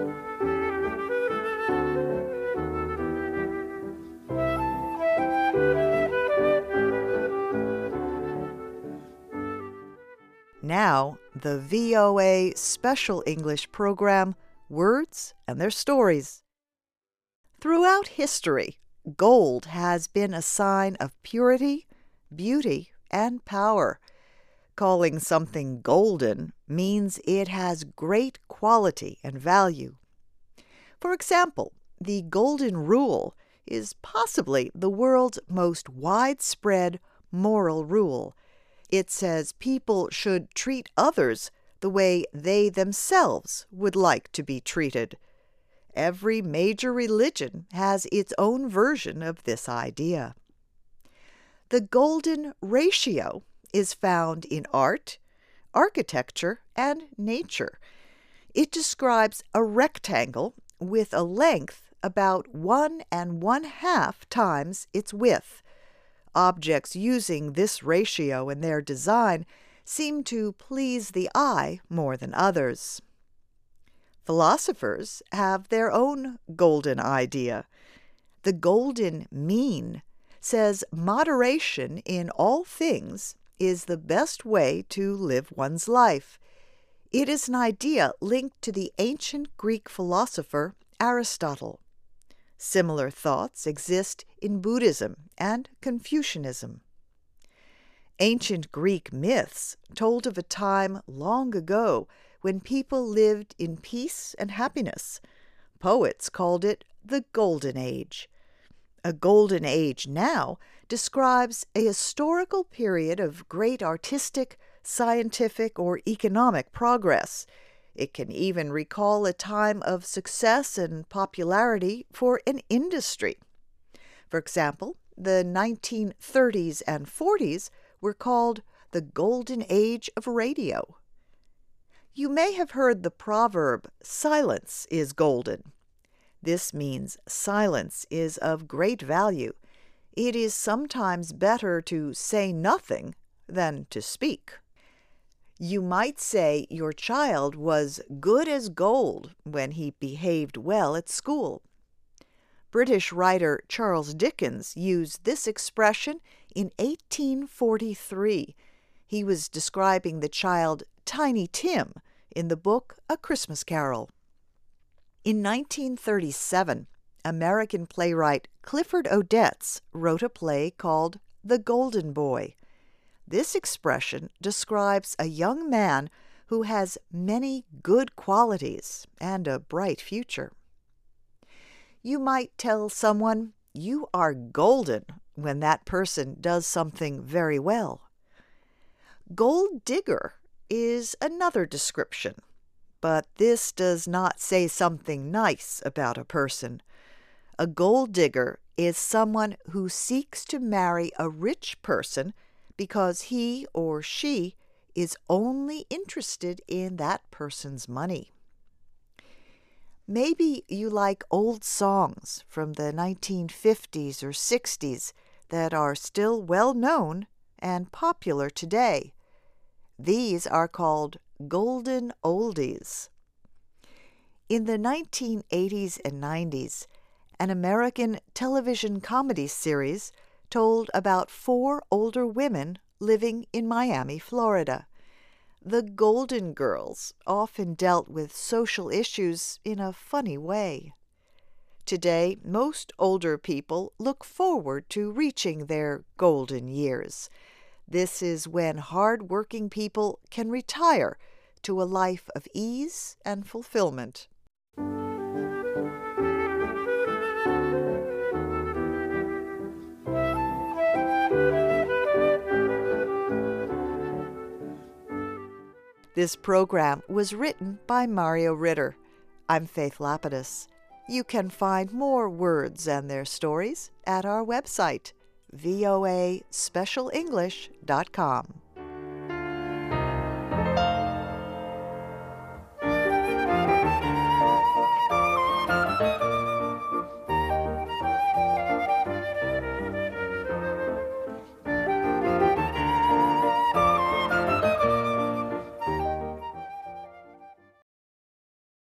Now, the VOA Special English program, Words and Their Stories. Throughout history, gold has been a sign of purity, beauty, and power. Calling something golden means it has great quality and value. For example, the Golden Rule is possibly the world's most widespread moral rule. It says people should treat others the way they themselves would like to be treated. Every major religion has its own version of this idea. The golden ratio is found in art, architecture, and nature. It describes a rectangle with a length about 1 1/2 times its width. Objects using this ratio in their design seem to please the eye more than others. Philosophers have their own golden idea. The golden mean says moderation in all things is the best way to live one's life. It is an idea linked to the ancient Greek philosopher Aristotle. Similar thoughts exist in Buddhism and Confucianism. Ancient Greek myths told of a time long ago when people lived in peace and happiness. Poets called it the Golden Age. A golden age now describes a historical period of great artistic, scientific, or economic progress. It can even recall a time of success and popularity for an industry. For example, the 1930s and 40s were called the Golden Age of Radio. You may have heard the proverb, "Silence is golden." This means silence is of great value. It is sometimes better to say nothing than to speak. You might say your child was good as gold when he behaved well at school. British writer Charles Dickens used this expression in 1843. He was describing the child Tiny Tim in the book A Christmas Carol. In 1937, American playwright Clifford Odets wrote a play called The Golden Boy. This expression describes a young man who has many good qualities and a bright future. You might tell someone, "You are golden," when that person does something very well. Gold digger is another description, but this does not say something nice about a person. A gold digger is someone who seeks to marry a rich person because he or she is only interested in that person's money. Maybe you like old songs from the 1950s or 60s that are still well known and popular today. These are called golden oldies. In the 1980s and 90s, an American television comedy series told about 4 older women living in Miami, Florida. The Golden Girls often dealt with social issues in a funny way. Today, most older people look forward to reaching their golden years. This is when hard-working people can retire to a life of ease and fulfillment. This program was written by Mario Ritter. I'm Faith Lapidus. You can find more words and their stories at our website, voaspecialenglish.com.